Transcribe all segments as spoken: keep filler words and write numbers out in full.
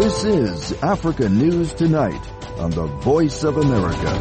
This is Africa News Tonight on the Voice of America.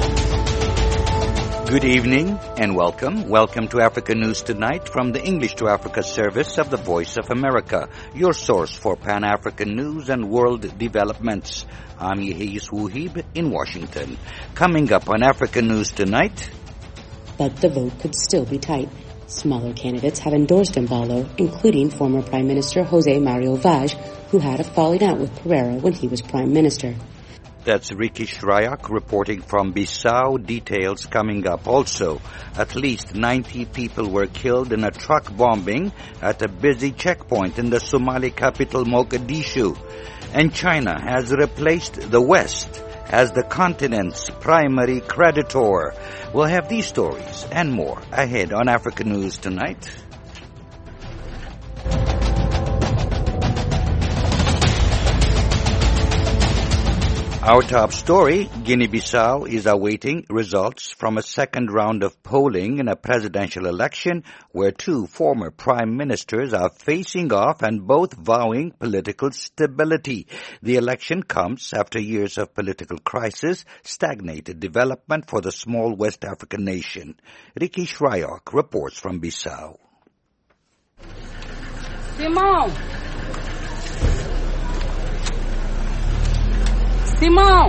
Good evening and welcome. Welcome to Africa News Tonight from the English to Africa service of the Voice of America, your source for Pan-African news and world developments. I'm Yehis Wuhib in Washington. Coming up on Africa News Tonight. But the vote could still be tight. Smaller candidates have endorsed Embalo, including former Prime Minister Jose Mario Vaz, who had a falling out with Pereira when he was Prime Minister. That's Ricky Shryock reporting from Bissau. Details coming up. Also, at least ninety people were killed in a truck bombing at a busy checkpoint in the Somali capital Mogadishu. And China has replaced the West as the continent's primary creditor. We'll have these stories and more ahead on Africa News Tonight. Our top story, Guinea-Bissau is awaiting results from a second round of polling in a presidential election where two former prime ministers are facing off and both vowing political stability. The election comes after years of political crisis, stagnated development for the small West African nation. Ricky Shryock reports from Bissau. Simão! Simão!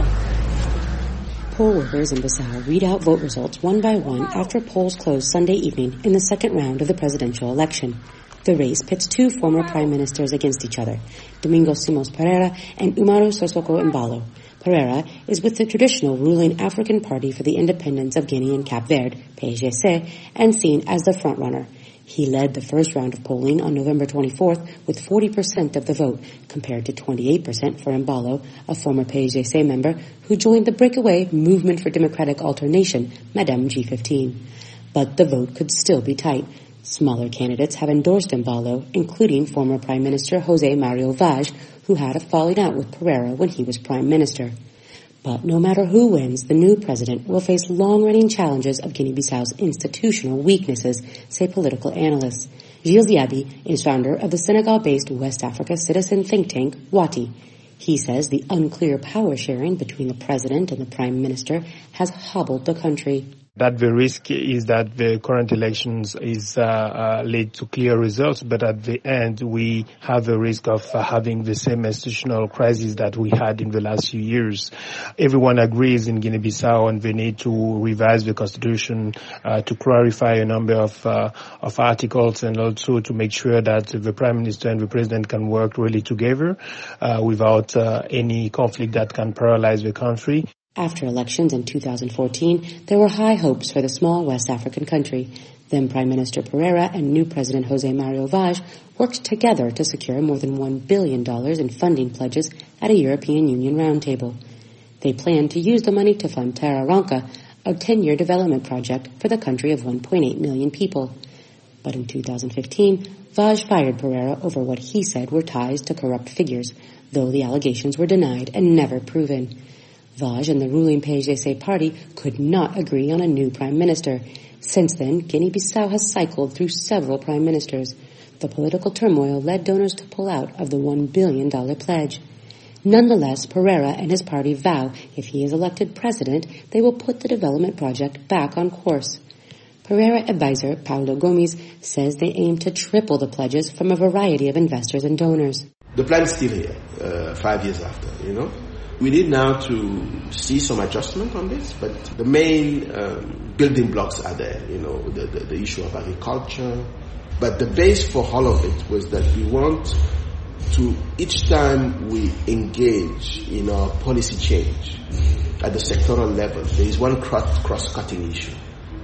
Poll workers in Bissau read out vote results one by one after polls closed Sunday evening in the second round of the presidential election. The race pits two former prime ministers against each other, Domingos Simões Pereira and Umaru Sissoco Embalo. Pereira is with the traditional ruling African Party for the Independence of Guinea and Cape Verde, P A G C, and seen as the frontrunner. He led the first round of polling on November twenty-fourth with forty percent of the vote, compared to twenty-eight percent for Embalo, a former P A G C member who joined the breakaway Movement for Democratic Alternation, Madame G fifteen. But the vote could still be tight. Smaller candidates have endorsed Embalo, including former Prime Minister Jose Mario Vaz, who had a falling out with Pereira when he was Prime Minister. But no matter who wins, the new president will face long-running challenges of Guinea-Bissau's institutional weaknesses, say political analysts. Gilles Yabi is founder of the Senegal-based West Africa citizen think tank, Wati. He says the unclear power sharing between the president and the prime minister has hobbled the country. That the risk is that the current elections is uh, uh, lead to clear results, but at the end we have the risk of uh, having the same institutional crisis that we had in the last few years. Everyone agrees in Guinea-Bissau on the need to revise the constitution, uh, to clarify a number of uh, of articles, and also to make sure that the prime minister and the president can work really together uh, without uh, any conflict that can paralyze the country. After elections in two thousand fourteen, there were high hopes for the small West African country. Then Prime Minister Pereira and new President Jose Mario Vaz worked together to secure more than one billion dollars in funding pledges at a European Union roundtable. They planned to use the money to fund Terra Ranca, a ten-year development project for the country of one point eight million people. But in two thousand fifteen, Vaz fired Pereira over what he said were ties to corrupt figures, though the allegations were denied and never proven. Vaz and the ruling P A G C party could not agree on a new prime minister. Since then, Guinea-Bissau has cycled through several prime ministers. The political turmoil led donors to pull out of the one billion dollars pledge. Nonetheless, Pereira and his party vow if he is elected president, they will put the development project back on course. Pereira advisor Paulo Gomes says they aim to triple the pledges from a variety of investors and donors. The plan is still here, uh, five years after, you know. We need now to see some adjustment on this, but the main um, building blocks are there, you know, the, the, the issue of agriculture. But the base for all of it was that we want to, each time we engage in our policy change at the sectoral level, there is one cross-cutting issue,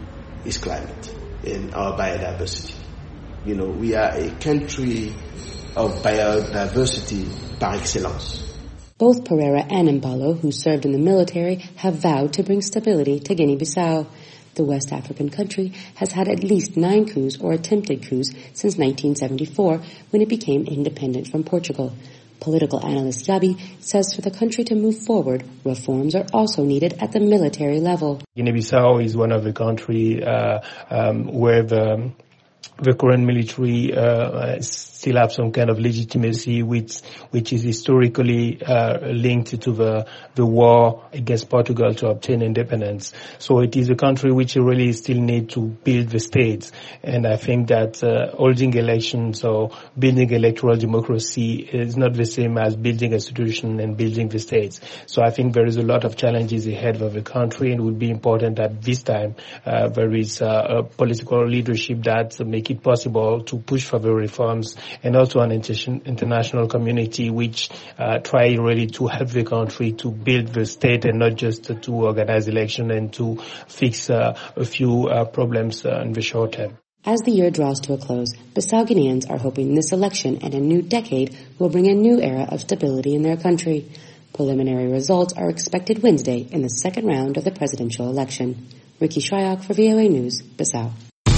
is climate and our biodiversity. You know, we are a country of biodiversity par excellence. Both Pereira and Embalo, who served in the military, have vowed to bring stability to Guinea-Bissau. The West African country has had at least nine coups or attempted coups since nineteen seventy-four, when it became independent from Portugal. Political analyst Yabi says for the country to move forward, reforms are also needed at the military level. Guinea-Bissau is one of the countries uh, um, where the the current military uh, still have some kind of legitimacy, which which is historically uh, linked to the the war against Portugal to obtain independence. So it is a country which really still need to build the states, and I think that uh, holding elections or building electoral democracy is not the same as building institutions and building the states. So I think there is a lot of challenges ahead of the country, and it would be important that this time uh, there is uh, a political leadership that make it possible to push for the reforms, and also an inter- international community which uh, try really to help the country to build the state and not just uh, to organize election and to fix uh, a few uh, problems uh, in the short term. As the year draws to a close, Bissau Guineans are hoping this election and a new decade will bring a new era of stability in their country. Preliminary results are expected Wednesday in the second round of the presidential election. Ricky Shryock for V O A News, Bissau.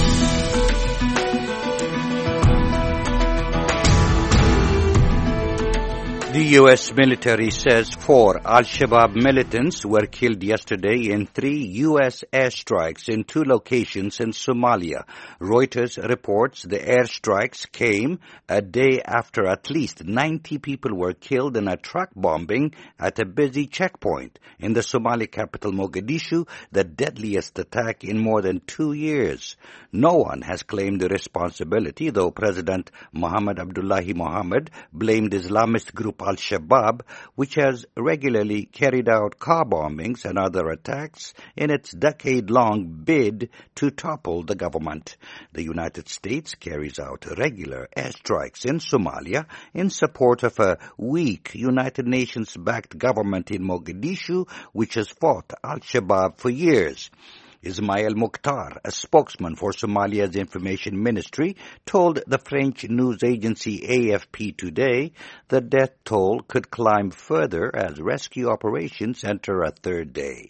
The U S military says four Al-Shabaab militants were killed yesterday in three U S airstrikes in two locations in Somalia. Reuters reports the airstrikes came a day after at least ninety people were killed in a truck bombing at a busy checkpoint in the Somali capital Mogadishu, the deadliest attack in more than two years. No one has claimed the responsibility, though President Mohammed Abdullahi Mohammed blamed Islamist group Al-Shabaab, which has regularly carried out car bombings and other attacks in its decade-long bid to topple the government. The United States carries out regular airstrikes in Somalia in support of a weak United Nations-backed government in Mogadishu, which has fought Al-Shabaab for years. Ismail Mukhtar, a spokesman for Somalia's information ministry, told the French news agency A F P today the death toll could climb further as rescue operations enter a third day.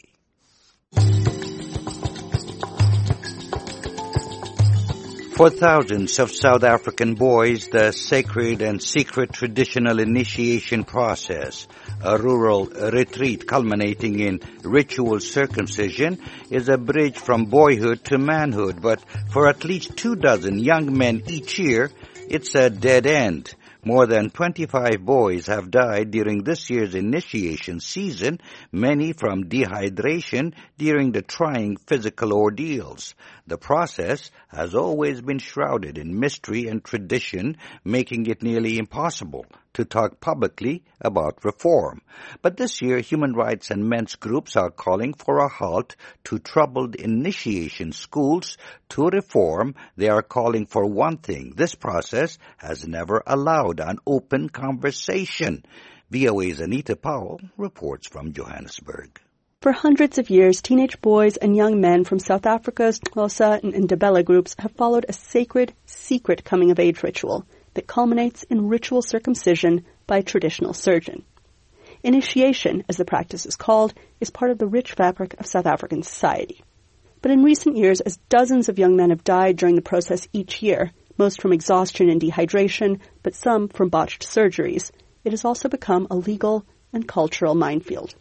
For thousands of South African boys, the sacred and secret traditional initiation process, a rural retreat culminating in ritual circumcision, is a bridge from boyhood to manhood. But for at least two dozen young men each year, it's a dead end. More than twenty-five boys have died during this year's initiation season, many from dehydration during the trying physical ordeals. The process has always been shrouded in mystery and tradition, making it nearly impossible to talk publicly about reform. But this year, human rights and men's groups are calling for a halt to troubled initiation schools. To reform, they are calling for one thing: this process has never allowed an open conversation. V O A's Anita Powell reports from Johannesburg. For hundreds of years, teenage boys and young men from South Africa's Xhosa and Ndebele groups have followed a sacred, secret coming-of-age ritual that culminates in ritual circumcision by a traditional surgeon. Initiation, as the practice is called, is part of the rich fabric of South African society. But in recent years, as dozens of young men have died during the process each year, most from exhaustion and dehydration, but some from botched surgeries, it has also become a legal and cultural minefield.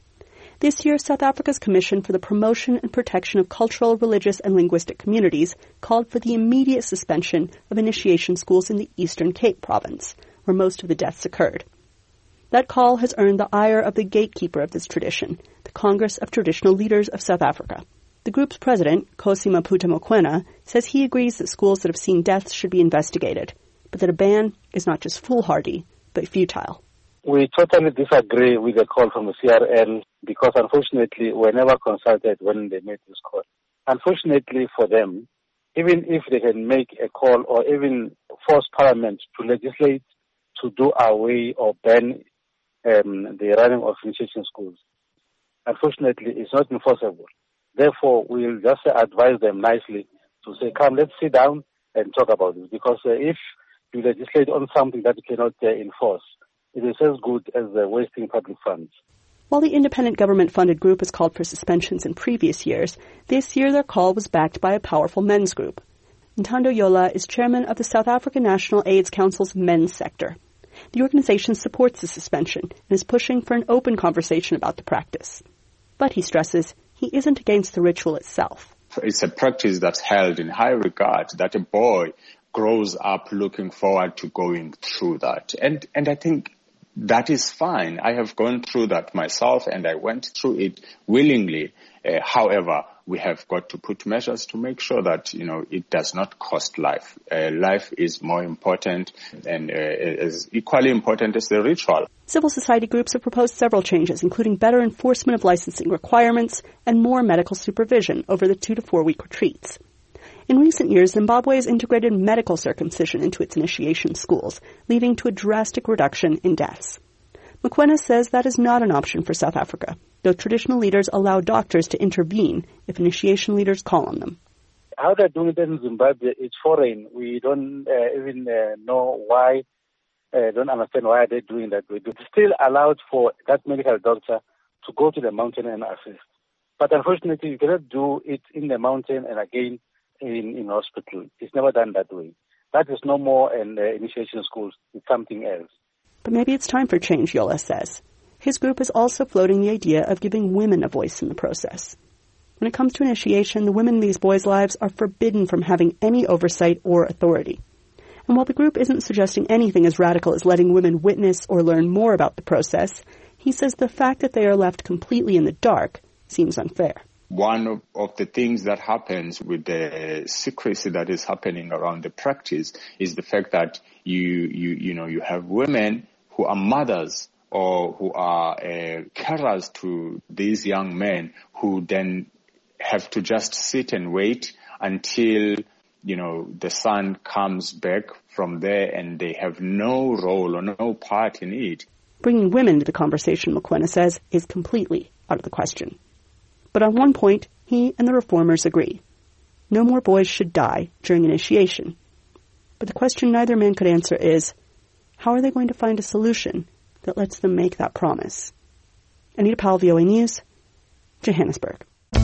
This year, South Africa's Commission for the Promotion and Protection of Cultural, Religious, and Linguistic Communities called for the immediate suspension of initiation schools in the Eastern Cape province, where most of the deaths occurred. That call has earned the ire of the gatekeeper of this tradition, the Congress of Traditional Leaders of South Africa. The group's president, Kgosi Maphutha Mokoena, says he agrees that schools that have seen deaths should be investigated, but that a ban is not just foolhardy, but futile. We totally disagree with the call from the C R L because, unfortunately, we were never consulted when they made this call. Unfortunately for them, even if they can make a call or even force Parliament to legislate to do away or ban um, the running of initiation schools, unfortunately, it's not enforceable. Therefore, we'll just advise them nicely to say, come, let's sit down and talk about this. Because uh, if you legislate on something that you cannot uh, enforce, it is as good as uh, wasting public funds. While the independent government-funded group has called for suspensions in previous years, this year their call was backed by a powerful men's group. Ntando Yola is chairman of the South African National AIDS Council's men's sector. The organization supports the suspension and is pushing for an open conversation about the practice. But, he stresses, he isn't against the ritual itself. it's a practice that's held in high regard, that a boy grows up looking forward to going through that. And, and I think that is fine. I have gone through that myself, and I went through it willingly. Uh, however, we have got to put measures to make sure that, you know, it does not cost life. Uh, life is more important and uh, is equally important as the ritual. Civil society groups have proposed several changes, including better enforcement of licensing requirements and more medical supervision over the two to four week retreats. In recent years, Zimbabwe has integrated medical circumcision into its initiation schools, leading to a drastic reduction in deaths. Mokoena says that is not an option for South Africa, though traditional leaders allow doctors to intervene if initiation leaders call on them. How they're doing it in Zimbabwe is foreign. We don't uh, even uh, know why, uh, don't understand why they're doing that. It's still allowed for that medical doctor to go to the mountain and assist. But unfortunately, you cannot do it in the mountain and again in, in hospital. It's never done that way. That is no more in uh, initiation schools. It's something else. But maybe it's time for change, Yola says. His group is also floating the idea of giving women a voice in the process. When it comes to initiation, the women in these boys' lives are forbidden from having any oversight or authority. And while the group isn't suggesting anything as radical as letting women witness or learn more about the process, he says the fact that they are left completely in the dark seems unfair. One of, of the things that happens with the secrecy that is happening around the practice is the fact that you, you, you know, you have women who are mothers or who are uh, carers to these young men who then have to just sit and wait until, you know, the son comes back from there and they have no role or no part in it. Bringing women to the conversation, Mokoena says, is completely out of the question. But on one point, he and the reformers agree. No more boys should die during initiation. But the question neither man could answer is, how are they going to find a solution that lets them make that promise? Anita Powell, V O A News, Johannesburg.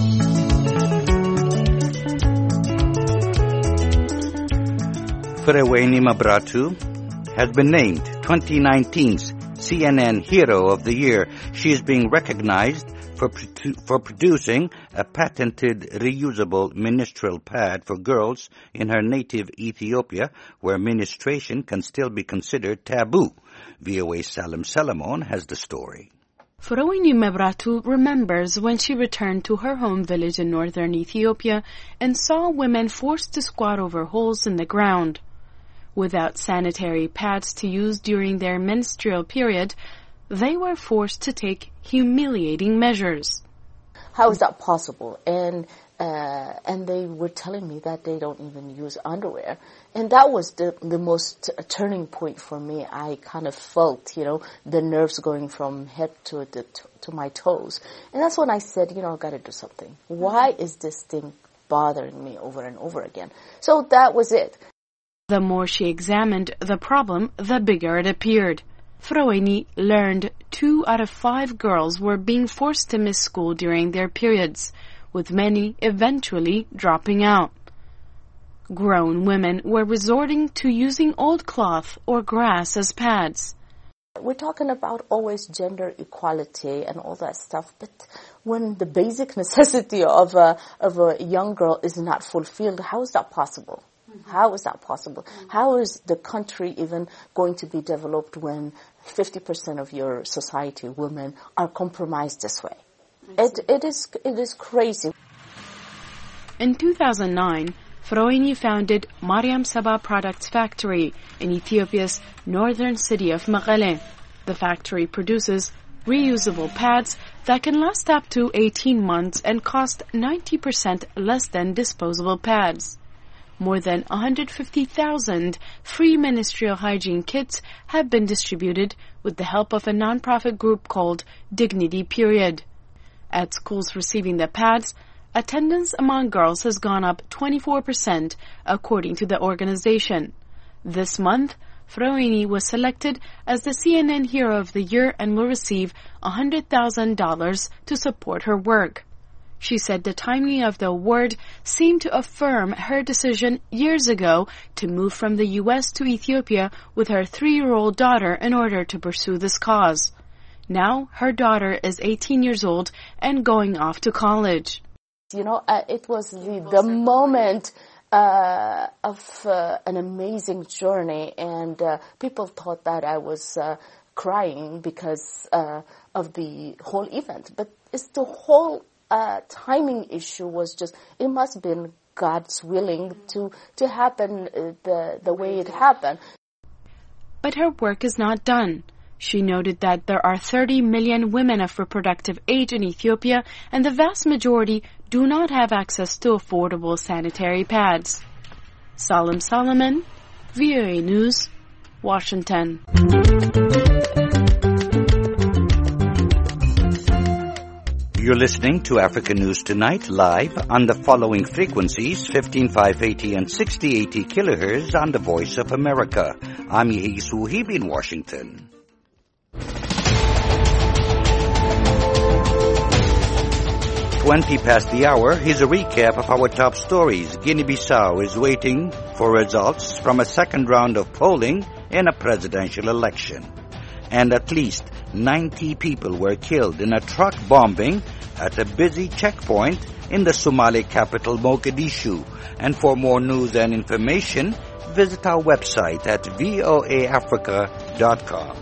Freweni Mabratu has been named twenty nineteen's C N N Hero of the Year. She is being recognized for, produ- for producing a patented reusable menstrual pad for girls in her native Ethiopia, where menstruation can still be considered taboo. V O A's Salim Salamon has the story. Freweni Mabratu remembers when she returned to her home village in northern Ethiopia and saw women forced to squat over holes in the ground. Without sanitary pads to use during their menstrual period, they were forced to take humiliating measures. How is that possible? And uh, and they were telling me that they don't even use underwear. And that was the, the most uh, turning point for me. I kind of felt, you know, the nerves going from head to the t- to my toes. And that's when I said, you know, I've got to do something. Why is this thing bothering me over and over again? So that was it. The more she examined the problem, the bigger it appeared. Freweni learned two out of five girls were being forced to miss school during their periods, with many eventually dropping out. Grown women were resorting to using old cloth or grass as pads. We're talking about always gender equality and all that stuff, but when the basic necessity of a, of a young girl is not fulfilled, how is that possible? How is that possible? How is the country even going to be developed when fifty percent of your society, women, are compromised this way? It, it is it is crazy. In two thousand nine, Freweni founded Mariam Saba Products Factory in Ethiopia's northern city of Mekelle. The factory produces reusable pads that can last up to eighteen months and cost ninety percent less than disposable pads. More than one hundred fifty thousand free menstrual hygiene kits have been distributed with the help of a non-profit group called Dignity Period. At schools receiving the pads, attendance among girls has gone up twenty-four percent, according to the organization. This month, Freweni was selected as the C N N Hero of the Year and will receive one hundred thousand dollars to support her work. She said the timing of the award seemed to affirm her decision years ago to move from the U S to Ethiopia with her three-year-old daughter in order to pursue this cause. Now, her daughter is eighteen years old and going off to college. You know, uh, it was the, the moment uh, of uh, an amazing journey, and uh, people thought that I was uh, crying because uh, of the whole event. But it's the whole uh, timing issue was just, it must have been God's willing to, to happen uh, the, the way it happened. But her work is not done. She noted that there are thirty million women of reproductive age in Ethiopia, and the vast majority do not have access to affordable sanitary pads. Salim Solomon, V O A News, Washington. You're listening to Africa News Tonight live on the following frequencies, fifteen five eighty and sixty eighty kilohertz on the Voice of America. I'm Yehi Suhib in Washington. twenty past the hour, here's a recap of our top stories. Guinea-Bissau is waiting for results from a second round of polling in a presidential election. And at least ninety people were killed in a truck bombing at a busy checkpoint in the Somali capital Mogadishu. And for more news and information, visit our website at voa africa dot com.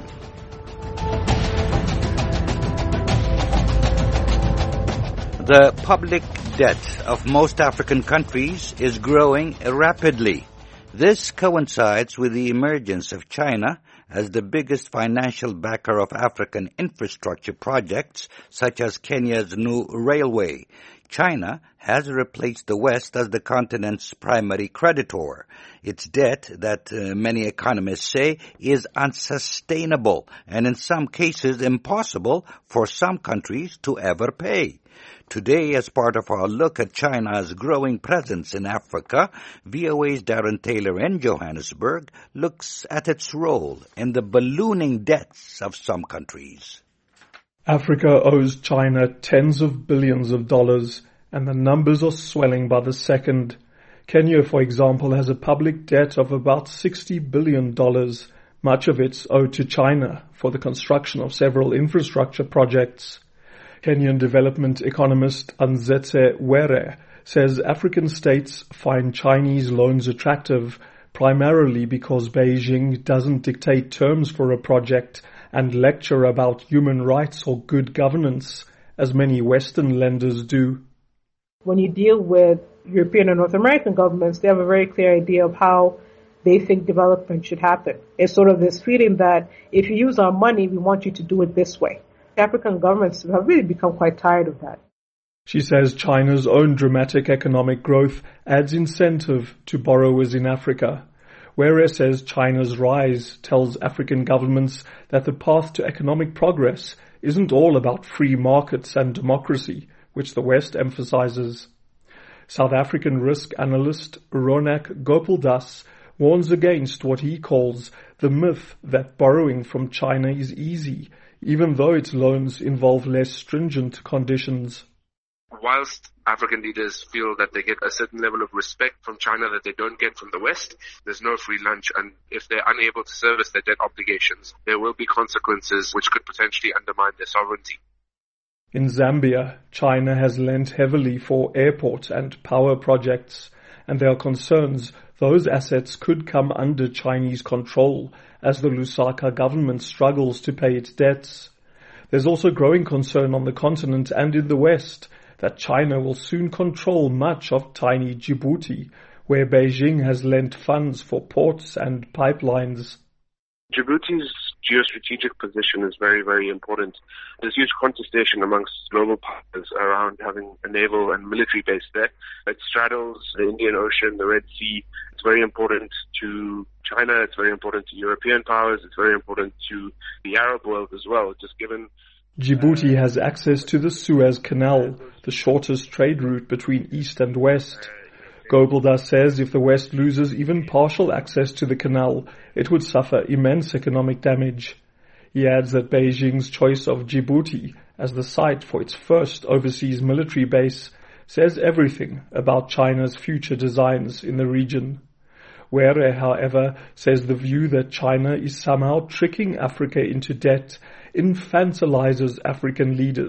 The public debt of most African countries is growing rapidly. This coincides with the emergence of China as the biggest financial backer of African infrastructure projects, such as Kenya's new railway. China has replaced the West as the continent's primary creditor. Its debt, that uh, many economists say, is unsustainable and in some cases impossible for some countries to ever pay. Today, as part of our look at China's growing presence in Africa, V O A's Darren Taylor in Johannesburg looks at its role in the ballooning debts of some countries. Africa owes China tens of billions of dollars, and the numbers are swelling by the second. Kenya, for example, has a public debt of about sixty billion dollars, much of it owed to China for the construction of several infrastructure projects. Kenyan development economist Anzetse Were says African states find Chinese loans attractive primarily because Beijing doesn't dictate terms for a project and lecture about human rights or good governance, as many Western lenders do. When you deal with European and North American governments, they have a very clear idea of how they think development should happen. It's sort of this feeling that if you use our money, we want you to do it this way. African governments have really become quite tired of that. She says China's own dramatic economic growth adds incentive to borrowers in Africa. Whereas says China's rise tells African governments that the path to economic progress isn't all about free markets and democracy, which the West emphasizes. South African risk analyst Ronak Gopaldas warns against what he calls the myth that borrowing from China is easy, even though its loans involve less stringent conditions. Whilst African leaders feel that they get a certain level of respect from China that they don't get from the West, there's no free lunch, and if they're unable to service their debt obligations, there will be consequences which could potentially undermine their sovereignty. In Zambia, China has lent heavily for airport and power projects, and there are concerns those assets could come under Chinese control as the Lusaka government struggles to pay its debts. There's also growing concern on the continent and in the West that China will soon control much of tiny Djibouti, where Beijing has lent funds for ports and pipelines. Djibouti's geostrategic position is very, very important. There's huge contestation amongst global partners around having a naval and military base there. It straddles the Indian Ocean, the Red Sea. It's very important to China. It's very important to European powers. It's very important to the Arab world as well, just given... Djibouti has access to the Suez Canal, the shortest trade route between East and West. Gopaldas says if the West loses even partial access to the canal, it would suffer immense economic damage. He adds that Beijing's choice of Djibouti as the site for its first overseas military base says everything about China's future designs in the region. Were, however, says the view that China is somehow tricking Africa into debt infantilizes African leaders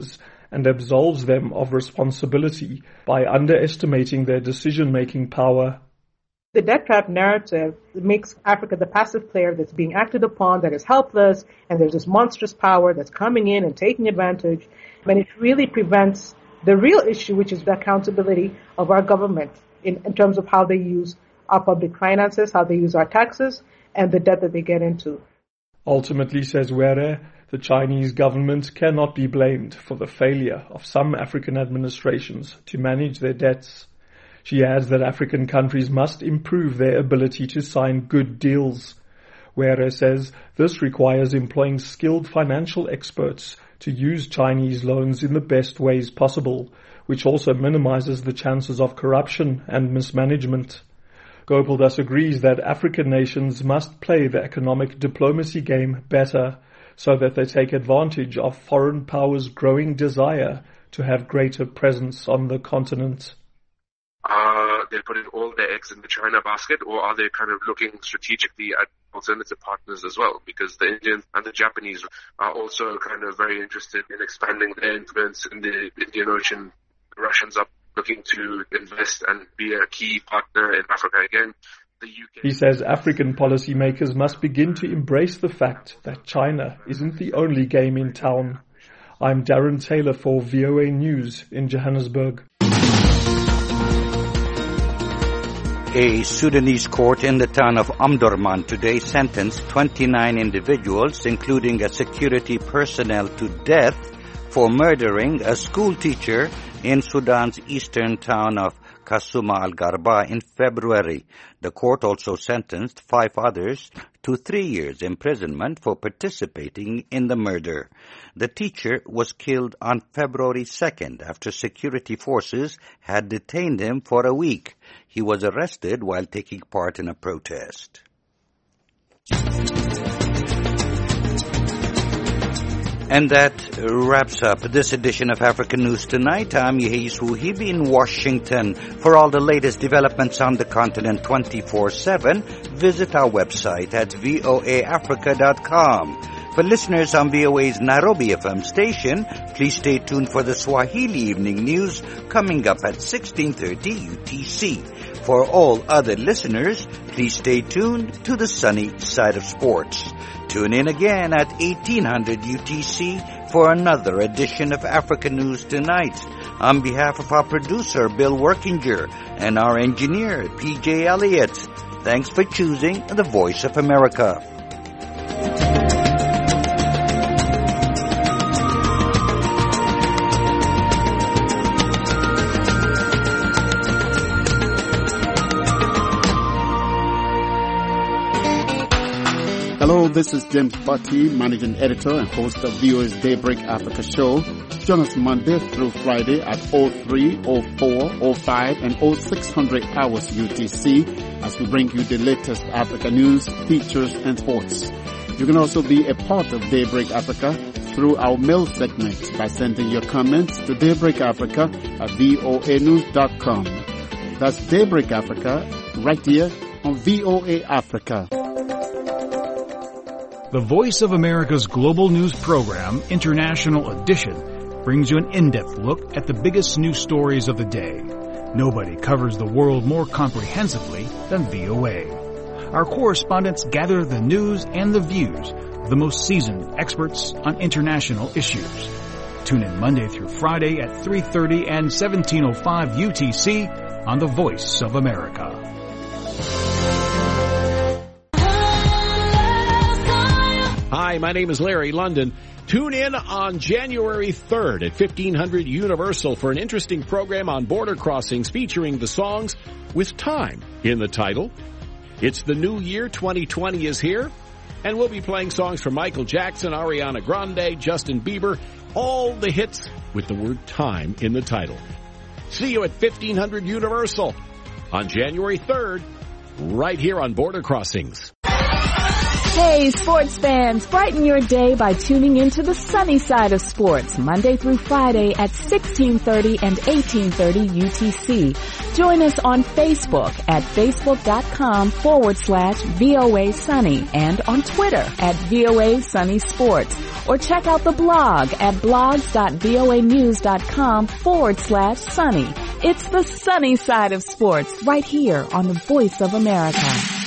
and absolves them of responsibility by underestimating their decision-making power. The debt trap narrative makes Africa the passive player that's being acted upon, that is helpless, and there's this monstrous power that's coming in and taking advantage. And it really prevents the real issue, which is the accountability of our government in, in terms of how they use our public finances, how they use our taxes, and the debt that they get into. Ultimately, says Were, the Chinese government cannot be blamed for the failure of some African administrations to manage their debts. She adds that African countries must improve their ability to sign good deals. Were says this requires employing skilled financial experts to use Chinese loans in the best ways possible, which also minimizes the chances of corruption and mismanagement. Gopal thus agrees that African nations must play the economic diplomacy game better so that they take advantage of foreign powers' growing desire to have greater presence on the continent. Are they putting all their eggs in the China basket, or are they kind of looking strategically at alternative partners as well? Because the Indians and the Japanese are also kind of very interested in expanding their influence in the Indian Ocean. The Russians are looking to invest and be a key partner in Africa again. The U K. He says African policymakers must begin to embrace the fact that China isn't the only game in town. I'm Darren Taylor for V O A News in Johannesburg. A Sudanese court in the town of Omdurman today sentenced twenty-nine individuals, including a security personnel, to death for murdering a school teacher in Sudan's eastern town of Kasuma al-Garba in February. The court also sentenced five others to three years imprisonment for participating in the murder. The teacher was killed on February second after security forces had detained him for a week. He was arrested while taking part in a protest. And that wraps up this edition of African News Tonight. I'm Yehis Wuhibi in Washington. For all the latest developments on the continent twenty-four seven, visit our website at voa africa dot com. For listeners on V O A's Nairobi F M station, please stay tuned for the Swahili Evening News coming up at sixteen thirty U T C. For all other listeners, please stay tuned to the sunny side of sports. Tune in again at eighteen hundred U T C for another edition of African News Tonight. On behalf of our producer, Bill Workinger, and our engineer, P J Elliott, thanks for choosing the Voice of America. Hello, this is James Butty, Managing Editor and host of V O A's Daybreak Africa show. Join us Monday through Friday at oh three, oh four, oh five, and oh six hundred hours U T C as we bring you the latest Africa news, features, and sports. You can also be a part of Daybreak Africa through our mail segment by sending your comments to Daybreak Africa at voa news dot com. That's Daybreak Africa right here on V O A Africa. The Voice of America's global news program, International Edition, brings you an in-depth look at the biggest news stories of the day. Nobody covers the world more comprehensively than V O A. Our correspondents gather the news and the views of the most seasoned experts on international issues. Tune in Monday through Friday at three thirty and seventeen oh five U T C on The Voice of America. Hi, my name is Larry London. Tune in on January third at fifteen hundred Universal for an interesting program on border crossings featuring the songs with time in the title. It's the new year, twenty twenty is here, and we'll be playing songs from Michael Jackson, Ariana Grande, Justin Bieber, all the hits with the word time in the title. See you at fifteen hundred Universal on January third, right here on Border Crossings. Hey, sports fans, brighten your day by tuning into the sunny side of sports, Monday through Friday at sixteen thirty and eighteen thirty U T C. Join us on Facebook at facebook.com forward slash VOA Sunny and on Twitter at VOA Sunny Sports. Or check out the blog at blogs.voanews.com forward slash sunny. It's the sunny side of sports right here on the Voice of America.